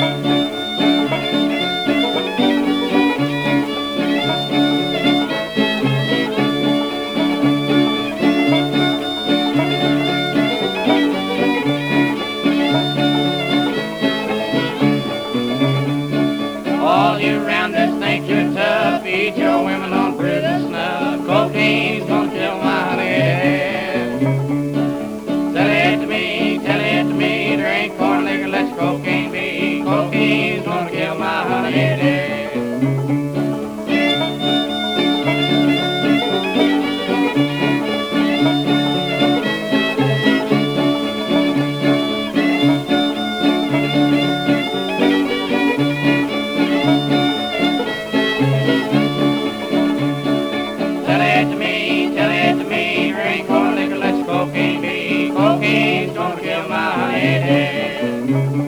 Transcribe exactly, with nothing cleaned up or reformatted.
All you rounders think you're tough, eat your women on prison snuff. Cocaine's gonna kill my honey. Tell it to me, tell it to me, there ain't corn liquor, let your cocaine be. Cocaine's gonna kill my honey. Tell it to me, tell it to me, there ain't corn liquor, let your cocaine be. Cocaine's gonna kill my honey.